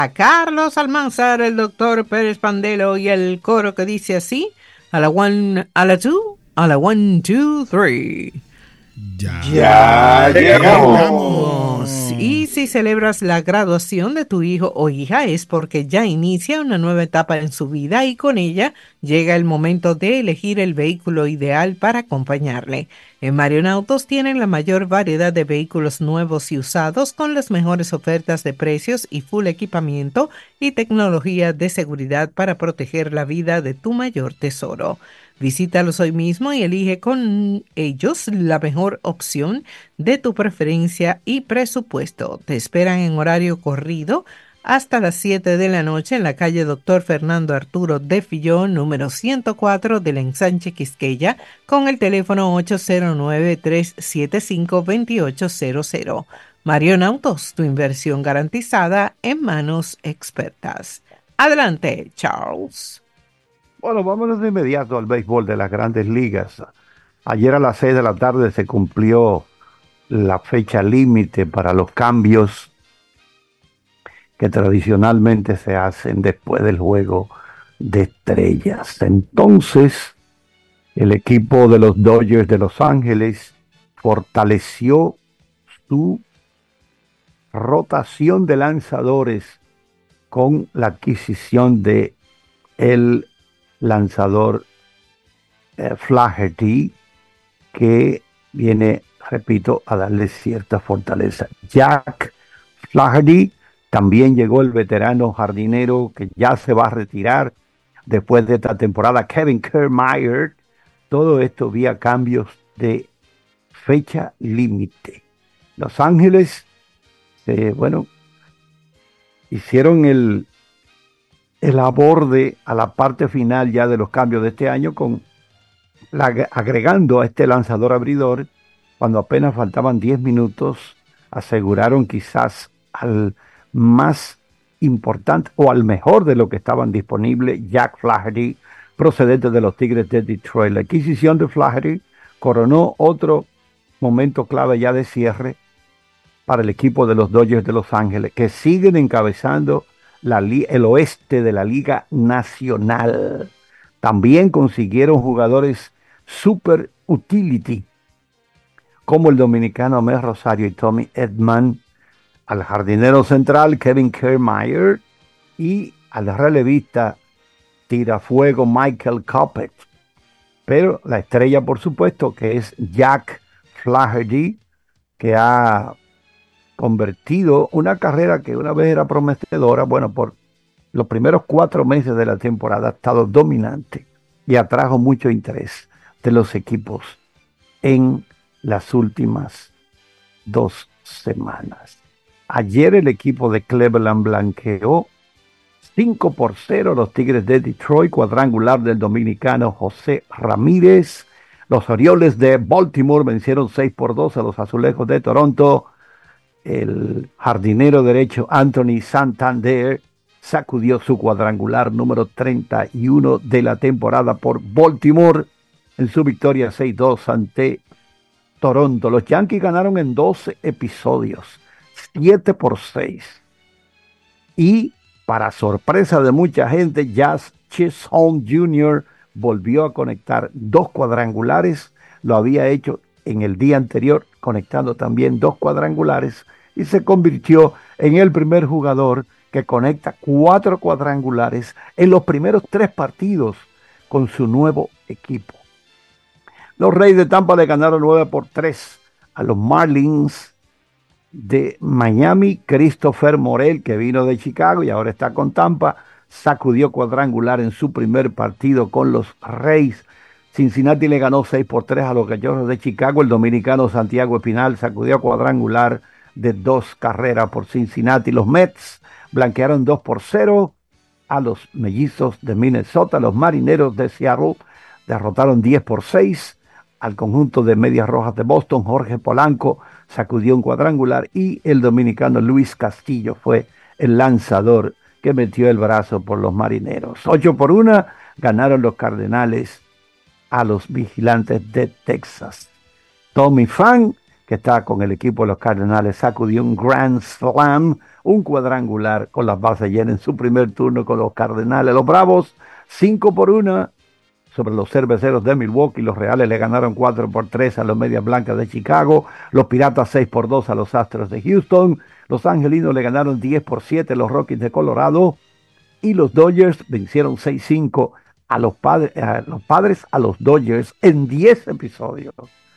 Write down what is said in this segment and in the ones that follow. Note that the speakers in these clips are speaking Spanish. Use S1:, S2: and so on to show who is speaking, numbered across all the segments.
S1: a Carlos Almanzar, el doctor Pérez Pandelo y el coro que dice así, a la one, a la two, a la one, two, three.
S2: Ya
S1: Ya llegamos. Y si celebras la graduación de tu hijo o hija es porque ya inicia una nueva etapa en su vida y con ella llega el momento de elegir el vehículo ideal para acompañarle. En Marion Autos tienen la mayor variedad de vehículos nuevos y usados con las mejores ofertas de precios y full equipamiento y tecnología de seguridad para proteger la vida de tu mayor tesoro. Visítalos hoy mismo y elige con ellos la mejor opción de tu preferencia y presupuesto. Te esperan en horario corrido hasta las 7 de la noche en la calle Doctor Fernando Arturo de Fillón, número 104 del Ensanche Quisqueya, con el teléfono 809-375-2800. Marion Autos, tu inversión garantizada en manos expertas. Adelante, Charles.
S3: Bueno, vámonos de inmediato al béisbol de las grandes ligas. Ayer a las 6 de la tarde se cumplió la fecha límite para los cambios que tradicionalmente se hacen después del juego de estrellas. Entonces, el equipo de los Dodgers de Los Ángeles fortaleció su rotación de lanzadores con la adquisición de el lanzador Flaherty, que viene, repito, a darle cierta fortaleza. Jack Flaherty, también llegó el veterano jardinero que ya se va a retirar después de esta temporada, Kevin Kiermaier. Todo esto vía cambios de fecha límite. Los Ángeles, bueno, hicieron el aborde a la parte final ya de los cambios de este año agregando a este lanzador abridor cuando apenas faltaban 10 minutos, aseguraron quizás al más importante o al mejor de lo que estaban disponibles, Jack Flaherty, procedente de los Tigres de Detroit. La adquisición de Flaherty coronó otro momento clave ya de cierre para el equipo de los Dodgers de Los Ángeles, que siguen encabezando el oeste de la Liga Nacional. También consiguieron jugadores super utility, como el dominicano Amel Rosario y Tommy Edman, al jardinero central Kevin Kiermaier y al relevista tirafuego Michael Kopech. Pero la estrella, por supuesto, que es Jack Flaherty, que ha convertido una carrera que una vez era prometedora, bueno, por los primeros 4 meses de la temporada ha estado dominante y atrajo mucho interés de los equipos en las últimas 2 semanas. Ayer el equipo de Cleveland blanqueó 5-0 los Tigres de Detroit, cuadrangular del dominicano José Ramírez. Los Orioles de Baltimore vencieron 6-2 a los Azulejos de Toronto. El jardinero derecho Anthony Santander sacudió su cuadrangular número 31 de la temporada por Baltimore en su victoria 6-2 ante Toronto. Los Yankees ganaron en 12 episodios, 7-6. Y para sorpresa de mucha gente, Jazz Chisholm Jr. volvió a conectar 2 cuadrangulares. Lo había hecho en el día anterior, conectando también 2 cuadrangulares, y se convirtió en el primer jugador que conecta 4 cuadrangulares en los primeros 3 partidos con su nuevo equipo. Los Reyes de Tampa le ganaron 9-3 a los Marlins de Miami. Christopher Morel, que vino de Chicago y ahora está con Tampa, sacudió cuadrangular en su primer partido con los Reyes. Cincinnati le ganó 6-3 a los Cachorros de Chicago. El dominicano Santiago Espinal sacudió cuadrangular de 2 carreras por Cincinnati. Los Mets blanquearon 2-0 a los Mellizos de Minnesota. Los Marineros de Seattle derrotaron 10-6 al conjunto de Medias Rojas de Boston. Jorge Polanco sacudió un cuadrangular y el dominicano Luis Castillo fue el lanzador que metió el brazo por los Marineros. 8-1 ganaron los Cardenales a los Vigilantes de Texas. Tommy Pham, que está con el equipo de los Cardenales, sacudió un Grand Slam, un cuadrangular con las bases llenas en su primer turno con los Cardenales. Los Bravos 5-1 sobre los Cerveceros de Milwaukee. Los Reales le ganaron 4-3 a los Medias Blancas de Chicago. Los Piratas 6-2 a los Astros de Houston. Los Angelinos le ganaron 10-7 a los Rockies de Colorado. Y los Dodgers vencieron 6-5 a los Padres a los Dodgers en 10 episodios.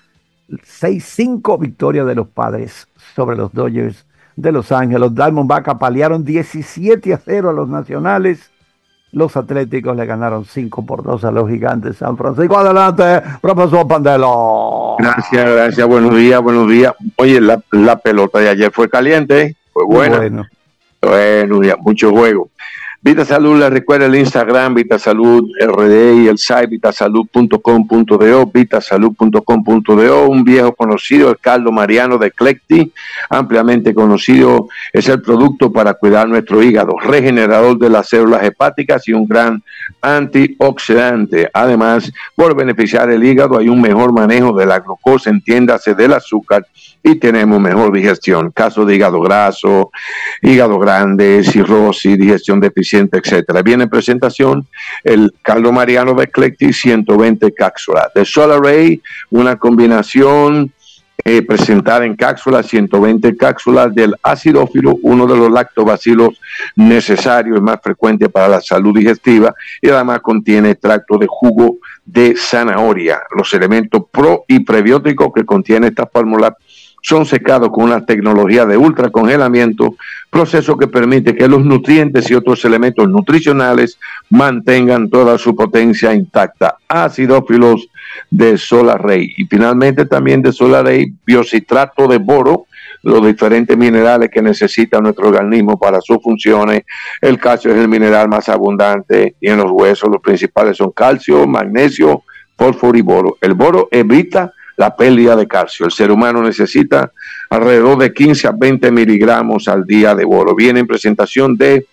S3: 6-5 victoria de los Padres sobre los Dodgers de Los Ángeles. Los Diamondbacks apalearon 17-0 a los Nacionales. Los Atléticos le ganaron 5-2 a los Gigantes de San Francisco. Adelante, profesor Pandelo.
S4: Gracias, buenos días. Oye, la pelota de ayer fue caliente, fue buena. Bueno, ya, mucho juego. Vita Salud, les recuerda el Instagram, Vita Salud RD, y el site vitasalud.com.do, vitasalud.com.do. Un viejo conocido, el caldo Mariano de Clecti, ampliamente conocido, es el producto para cuidar nuestro hígado, regenerador de las células hepáticas y un gran antioxidante. Además, por beneficiar el hígado hay un mejor manejo de la glucosa, entiéndase del azúcar, y tenemos mejor digestión. Caso de hígado graso, hígado grande, cirrosis, digestión deficiente, etcétera. Viene en presentación el caldo Mariano de Clecti, 120 cápsulas. De Solaray, una combinación presentada en cápsulas, 120 cápsulas del acidófilo, uno de los lactobacilos necesarios y más frecuentes para la salud digestiva, y además contiene extracto de jugo de zanahoria. Los elementos pro y prebióticos que contiene esta fórmula son secados con una tecnología de ultracongelamiento, proceso que permite que los nutrientes y otros elementos nutricionales mantengan toda su potencia intacta. Acidófilos de Solaray. Y finalmente también de Solaray, biocitrato de boro, los diferentes minerales que necesita nuestro organismo para sus funciones. El calcio es el mineral más abundante y en los huesos los principales son calcio, magnesio, fósforo y boro. El boro evita la pérdida de calcio. El ser humano necesita alrededor de 15 a 20 miligramos al día de boro. Viene en presentación de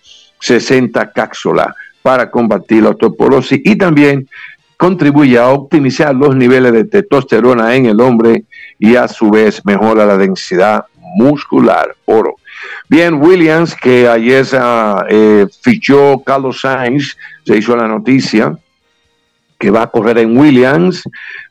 S4: 60 cápsulas para combatir la osteoporosis y también contribuye a optimizar los niveles de testosterona en el hombre y a su vez mejora la densidad muscular. Oro. Bien, Williams, que ayer fichó Carlos Sainz, se hizo la noticia que va a correr en Williams,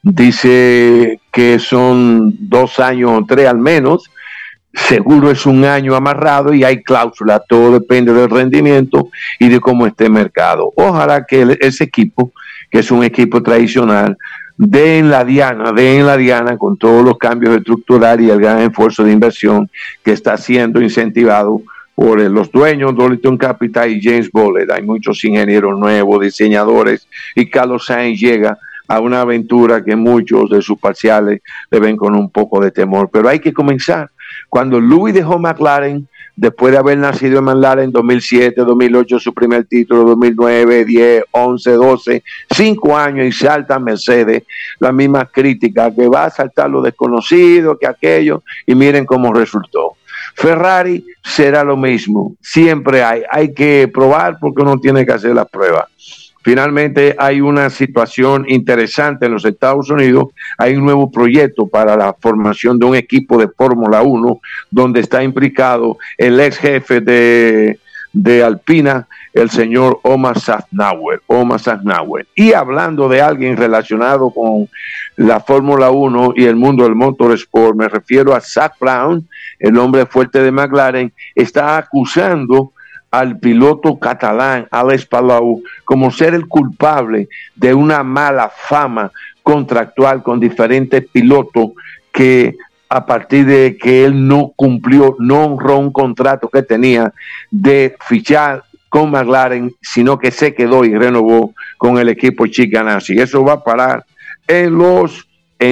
S4: dice que son 2 años o 3 al menos, seguro es un año amarrado y hay cláusula, todo depende del rendimiento y de cómo esté el mercado. Ojalá que ese equipo, que es un equipo tradicional, dé en la diana con todos los cambios estructurales y el gran esfuerzo de inversión que está siendo incentivado por los dueños, Dolitton Capital y James Bollett. Hay muchos ingenieros nuevos, diseñadores, y Carlos Sainz llega a una aventura que muchos de sus parciales le ven con un poco de temor. Pero hay que comenzar. Cuando Louis dejó McLaren, después de haber nacido en McLaren en 2007, 2008, su primer título, 2009, 10, 11, 12, 5 años y salta Mercedes, la misma crítica, que va a saltar lo desconocido, que aquello, y miren cómo resultó. Ferrari será lo mismo, siempre hay que probar porque uno tiene que hacer las pruebas. Finalmente hay una situación interesante en los Estados Unidos, hay un nuevo proyecto para la formación de un equipo de Fórmula 1 donde está implicado el ex jefe de Alpina, el señor Omar Safnauer. Y hablando de alguien relacionado con la Fórmula 1 y el mundo del motorsport, me refiero a Zak Brown, el hombre fuerte de McLaren, está acusando al piloto catalán Alex Palou como ser el culpable de una mala fama contractual con diferentes pilotos que a partir de que él no honró un contrato que tenía de fichar con McLaren, sino que se quedó y renovó con el equipo Chip Ganassi. Eso va a parar en los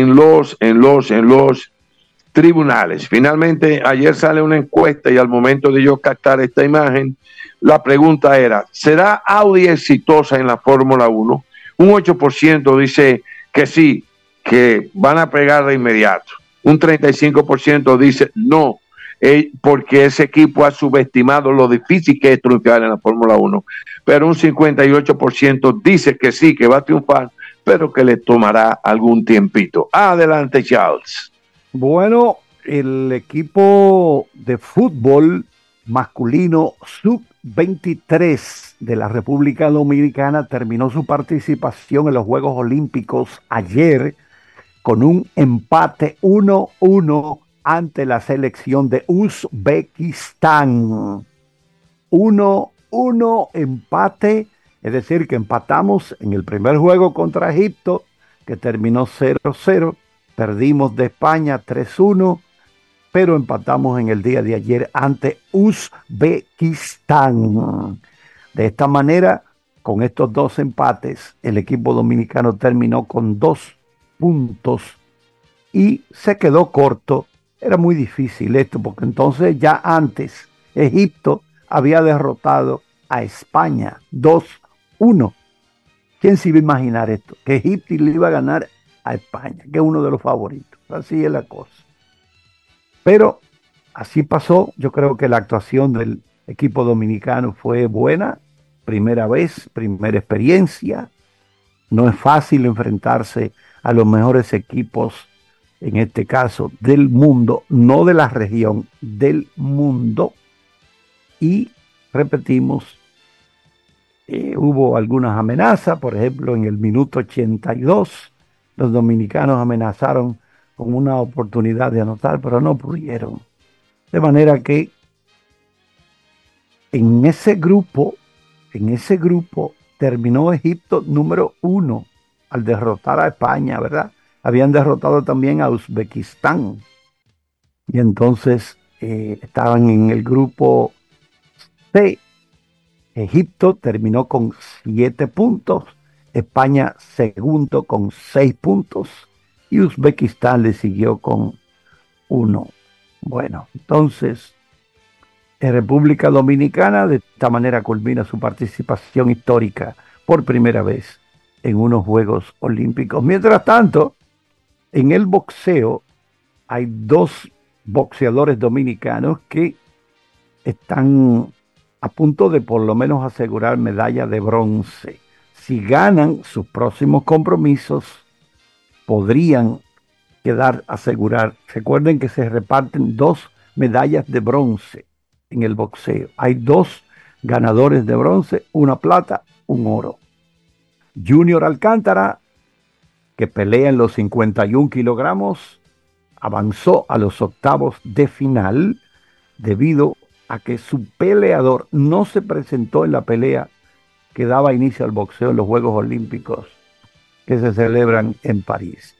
S4: tribunales. Finalmente, ayer sale una encuesta y al momento de yo captar esta imagen, la pregunta era, ¿será Audi exitosa en la Fórmula 1? Un 8% dice que sí, que van a pegar de inmediato. Un 35% dice no, porque ese equipo ha subestimado lo difícil que es triunfar en la Fórmula 1. Pero un 58% dice que sí, que va a triunfar, pero que le tomará algún tiempito. Adelante, Charles.
S3: Bueno, el equipo de fútbol masculino sub-23 de la República Dominicana terminó su participación en los Juegos Olímpicos ayer con un empate 1-1 ante la selección de Uzbekistán. 1-1 empate, es decir, que empatamos en el primer juego contra Egipto, que terminó 0-0, perdimos de España 3-1, pero empatamos en el día de ayer ante Uzbekistán. De esta manera, con estos dos empates, el equipo dominicano terminó con 2 puntos y se quedó corto. Era muy difícil esto, porque entonces ya antes Egipto había derrotado a España 2-1. ¿Quién se iba a imaginar esto? Que Egipto le iba a ganar a España, que es uno de los favoritos. Así es la cosa. Pero así pasó. Yo creo que la actuación del equipo dominicano fue buena. Primera vez, primera experiencia. No es fácil enfrentarse a los mejores equipos, en este caso del mundo, no de la región, del mundo. Y repetimos, hubo algunas amenazas. Por ejemplo, en el minuto 82, los dominicanos amenazaron con una oportunidad de anotar, pero no pudieron. De manera que en ese grupo terminó Egipto número 1 al derrotar a España, ¿verdad? Habían derrotado también a Uzbekistán. Y entonces estaban en el grupo C. Egipto terminó con 7 puntos, España segundo con 6 puntos y Uzbekistán le siguió con 1. Bueno, entonces República Dominicana de esta manera culmina su participación histórica por primera vez en unos Juegos Olímpicos. Mientras tanto, en el boxeo hay 2 boxeadores dominicanos que están a punto de por lo menos asegurar medalla de bronce. Si ganan sus próximos compromisos, podrían asegurar. Recuerden que se reparten 2 medallas de bronce en el boxeo. Hay 2 ganadores de bronce, una plata, un oro. Junior Alcántara, que pelea en los 51 kilogramos, avanzó a los octavos de final debido a que su peleador no se presentó en la pelea que daba inicio al boxeo en los Juegos Olímpicos que se celebran en París.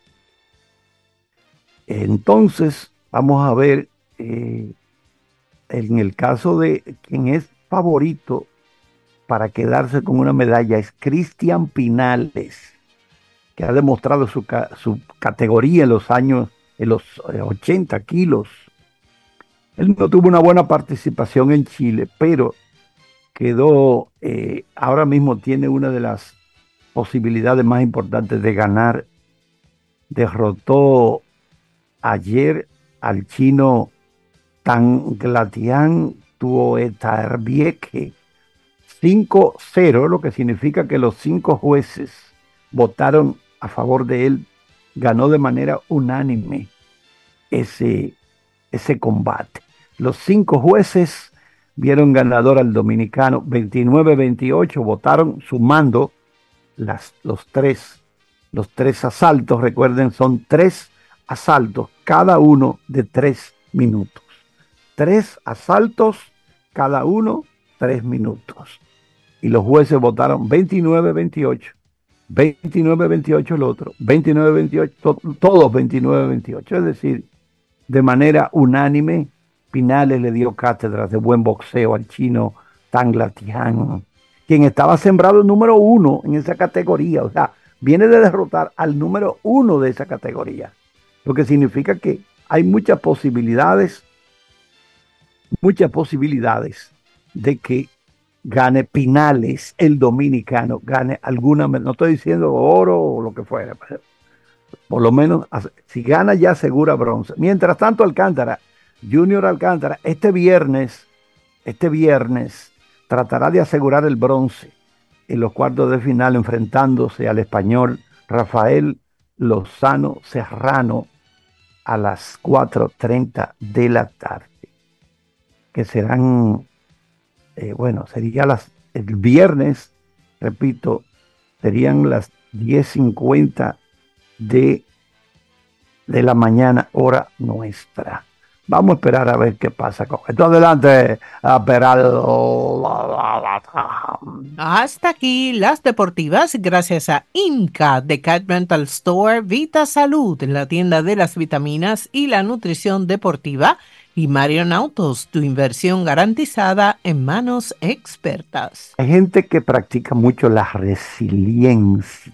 S3: Entonces, vamos a ver en el caso de quien es favorito para quedarse con una medalla, es Cristian Pinales, que ha demostrado su categoría en los 80 kilos. Él no tuvo una buena participación en Chile, pero quedó, ahora mismo tiene una de las posibilidades más importantes de ganar. Derrotó ayer al chino Tanglatian Tuoetaerbieke 5-0, lo que significa que los 5 jueces votaron a favor de él. Ganó de manera unánime ese combate. Los 5 jueces vieron ganador al dominicano 29-28, votaron sumando los tres asaltos. Recuerden, son 3 asaltos, cada uno de 3 minutos. 3 asaltos, cada uno 3 minutos. Y los jueces votaron 29-28, 29-28 el otro, 29-28, todos 29-28, es decir, de manera unánime. Pinales le dio cátedras de buen boxeo al chino Tanglatian, quien estaba sembrado número 1 en esa categoría. O sea, viene de derrotar al número 1 de esa categoría, lo que significa que hay muchas posibilidades de que gane Pinales, el dominicano, gane alguna, no estoy diciendo oro o lo que fuera, por lo menos si gana ya asegura bronce. Mientras tanto, Junior Alcántara, este viernes tratará de asegurar el bronce en los cuartos de final, enfrentándose al español Rafael Lozano Serrano a las 4:30 de la tarde, que serán, sería el viernes, repito, serían las 10:50 de la mañana, hora nuestra. Vamos a esperar a ver qué pasa con esto. Adelante, Peraldo.
S1: Hasta aquí las deportivas, gracias a Inca de Cat Rental Store, Vita Salud, la tienda de las vitaminas y la nutrición deportiva, y Marion Autos, tu inversión garantizada en manos expertas.
S3: Hay gente que practica mucho la resiliencia.